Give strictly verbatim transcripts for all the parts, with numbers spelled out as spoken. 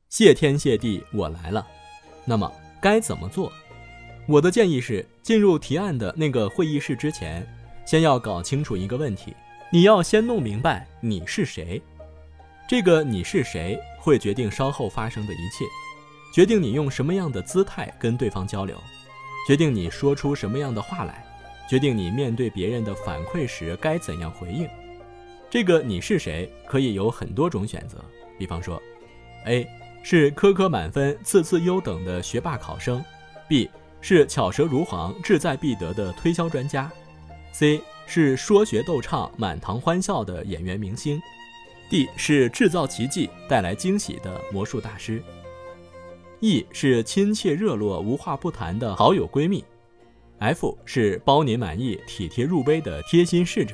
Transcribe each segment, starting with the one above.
谢天谢地我来了。那么该怎么做？我的建议是，进入提案的那个会议室之前，先要搞清楚一个问题，你要先弄明白你是谁。这个你是谁会决定稍后发生的一切，决定你用什么样的姿态跟对方交流，决定你说出什么样的话来，决定你面对别人的反馈时该怎样回应。这个你是谁可以有很多种选择，比方说 A 是科科满分次次优等的学霸考生， B 是巧舌如簧志在必得的推销专家， C 是说学逗唱满堂欢笑的演员明星， D 是制造奇迹带来惊喜的魔术大师， E 是亲切热络无话不谈的好友闺蜜， F 是包您满意体贴入微的贴心侍者，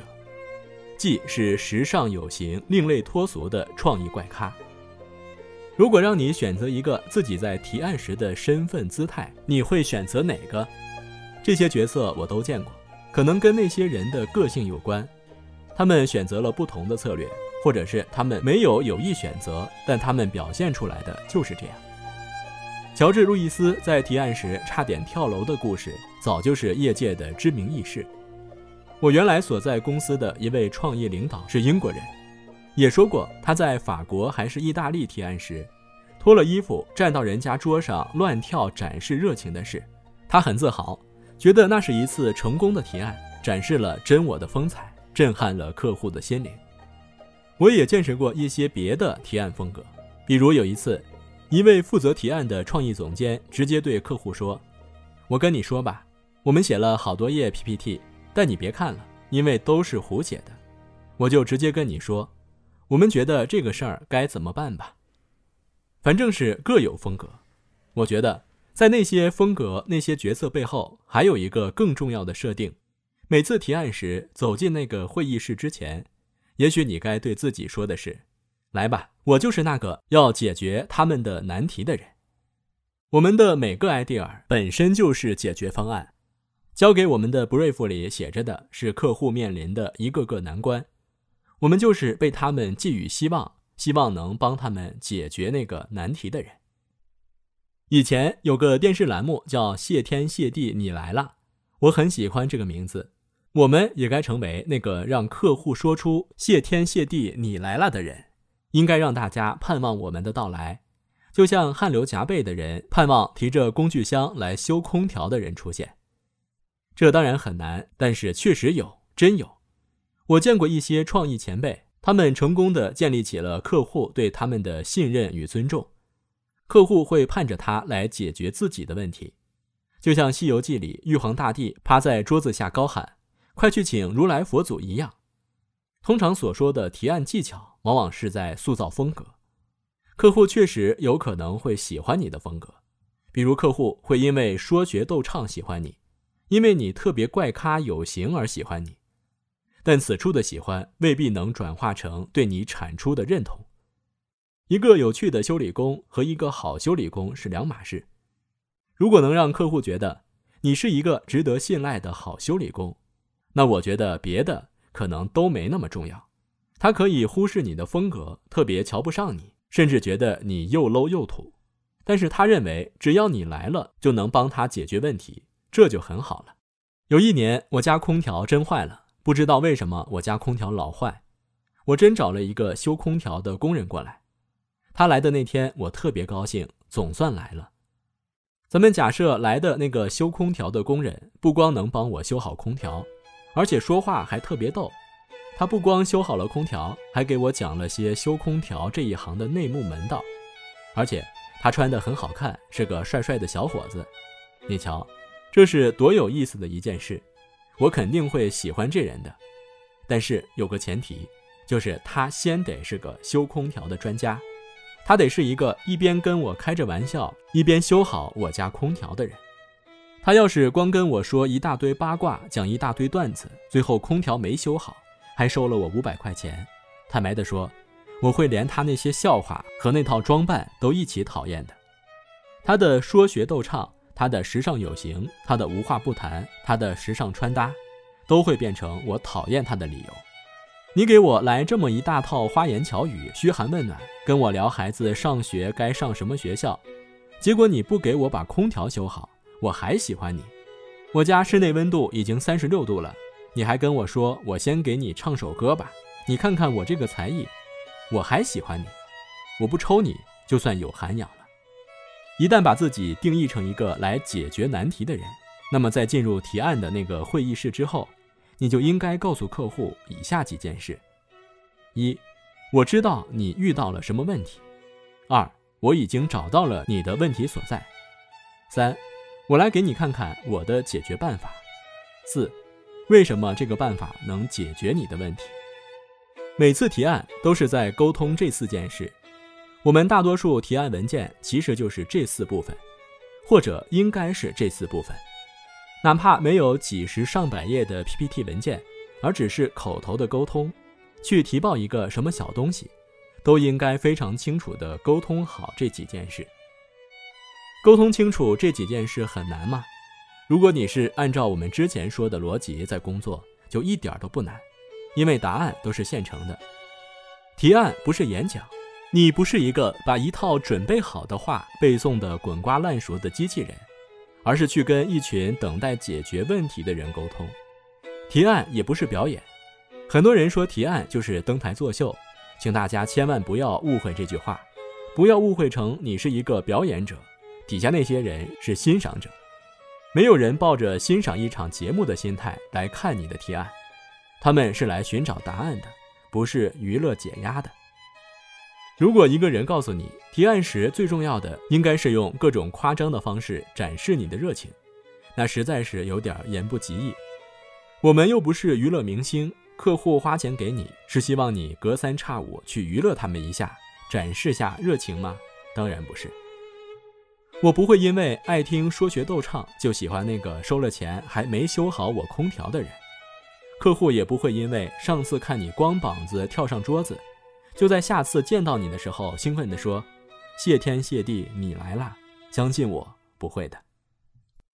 G 是时尚有型另类脱俗的创意怪咖。如果让你选择一个自己在提案时的身份姿态，你会选择哪个？这些角色我都见过，可能跟那些人的个性有关，他们选择了不同的策略，或者是他们没有有意选择，但他们表现出来的就是这样。乔治·路易斯在提案时差点跳楼的故事，早就是业界的知名轶事。我原来所在公司的一位创业领导是英国人，也说过他在法国还是意大利提案时，脱了衣服站到人家桌上乱跳展示热情的事。他很自豪，觉得那是一次成功的提案，展示了真我的风采，震撼了客户的心灵。我也见识过一些别的提案风格，比如有一次，一位负责提案的创意总监直接对客户说，我跟你说吧，我们写了好多页 P P T， 但你别看了，因为都是胡写的，我就直接跟你说，我们觉得这个事儿该怎么办吧。反正是各有风格，我觉得在那些风格那些角色背后还有一个更重要的设定，每次提案时走进那个会议室之前，也许你该对自己说的是，来吧，我就是那个要解决他们的难题的人。我们的每个 idea 本身就是解决方案，交给我们的 brief 里写着的是客户面临的一个个难关，我们就是被他们寄予希望，希望能帮他们解决那个难题的人。以前有个电视栏目叫谢天谢地你来了，我很喜欢这个名字，我们也该成为那个让客户说出谢天谢地你来了的人，应该让大家盼望我们的到来，就像汗流浃背的人盼望提着工具箱来修空调的人出现。这当然很难，但是确实有，真有。我见过一些创意前辈，他们成功地建立起了客户对他们的信任与尊重，客户会盼着他来解决自己的问题，就像《西游记》里玉皇大帝趴在桌子下高喊，快去请如来佛祖一样。通常所说的提案技巧往往是在塑造风格，客户确实有可能会喜欢你的风格，比如客户会因为说学逗唱喜欢你，因为你特别怪咖有型而喜欢你，但此处的喜欢未必能转化成对你产出的认同。一个有趣的修理工和一个好修理工是两码事。如果能让客户觉得你是一个值得信赖的好修理工，那我觉得别的可能都没那么重要。他可以忽视你的风格，特别瞧不上你，甚至觉得你又 low 又土，但是他认为只要你来了就能帮他解决问题，这就很好了。有一年我家空调真坏了，不知道为什么我家空调老坏，我真找了一个修空调的工人过来。他来的那天我特别高兴，总算来了。咱们假设来的那个修空调的工人不光能帮我修好空调，而且说话还特别逗。他不光修好了空调，还给我讲了些修空调这一行的内幕门道，而且他穿得很好看，是个帅帅的小伙子。你瞧，这是多有意思的一件事，我肯定会喜欢这人的。但是有个前提，就是他先得是个修空调的专家，他得是一个一边跟我开着玩笑，一边修好我家空调的人。他要是光跟我说一大堆八卦，讲一大堆段子，最后空调没修好，还收了我五百块钱，坦白地说，我会连他那些笑话和那套装扮都一起讨厌的。他的说学逗唱，他的时尚有型，他的无话不谈，他的时尚穿搭，都会变成我讨厌他的理由。 你给我来这么一大套花言巧语，嘘寒问暖，跟我聊孩子上学该上什么学校，结果你不给我把空调修好，我还喜欢你。我家室内温度已经三十六度了，你还跟我说我先给你唱首歌吧，你看看我这个才艺，我还喜欢你。我不抽你就算有涵养了。一旦把自己定义成一个来解决难题的人，那么在进入提案的那个会议室之后，你就应该告诉客户以下几件事：一，我知道你遇到了什么问题；二，我已经找到了你的问题所在；三，我来给你看看我的解决办法；四，为什么这个办法能解决你的问题。每次提案都是在沟通这四件事，我们大多数提案文件其实就是这四部分，或者应该是这四部分。哪怕没有几十上百页的 P P T 文件，而只是口头的沟通，去提报一个什么小东西，都应该非常清楚地沟通好这几件事。沟通清楚这几件事很难吗？如果你是按照我们之前说的逻辑在工作，就一点都不难，因为答案都是现成的。提案不是演讲，你不是一个把一套准备好的话背诵的滚瓜烂熟的机器人，而是去跟一群等待解决问题的人沟通。提案也不是表演，很多人说提案就是登台作秀，请大家千万不要误会这句话，不要误会成你是一个表演者，底下那些人是欣赏者。没有人抱着欣赏一场节目的心态来看你的提案，他们是来寻找答案的，不是娱乐解压的。如果一个人告诉你，提案时最重要的应该是用各种夸张的方式展示你的热情，那实在是有点言不及义。我们又不是娱乐明星，客户花钱给你，是希望你隔三差五去娱乐他们一下，展示下热情吗？当然不是。我不会因为爱听说学逗唱就喜欢那个收了钱还没修好我空调的人，客户也不会因为上次看你光膀子跳上桌子，就在下次见到你的时候兴奋地说谢天谢地你来啦，相信我，不会的。